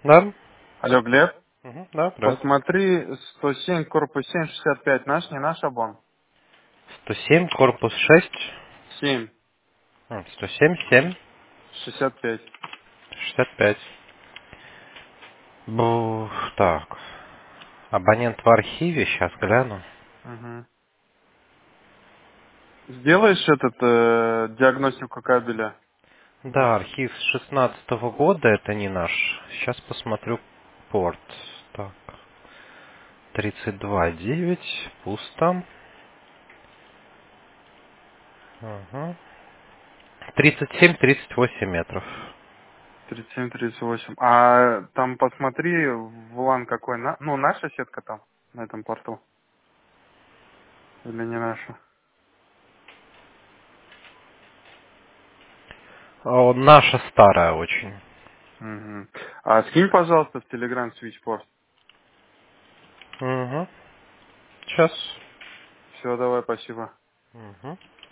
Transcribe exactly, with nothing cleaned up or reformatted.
Да? Алло, Глеб, Мгм, да, здравствуйте. посмотри, сто семь, корпус семь, шестьдесят пять, наш, не наш обон? сто семь, корпус шесть. семь, М, сто семь, семь, шестьдесят пять. шестьдесят пять. Бу, так. Абонент в архиве, сейчас гляну. Угу. Сделаешь этот, э, диагностику кабеля? Да, архив с шестнадцатого года, это не наш. Сейчас посмотрю порт. Так, тридцать два девять, пусто. Ага. тридцать семь тридцать восемь метров. тридцать семь, тридцать восемь. А там посмотри, влан какой, на... ну, наша сетка там, на этом порту, или не наша? О, наша старая очень. Угу. А скинь, пожалуйста, в Telegram свитчпорт. Угу. Сейчас. Все, давай, спасибо. Угу.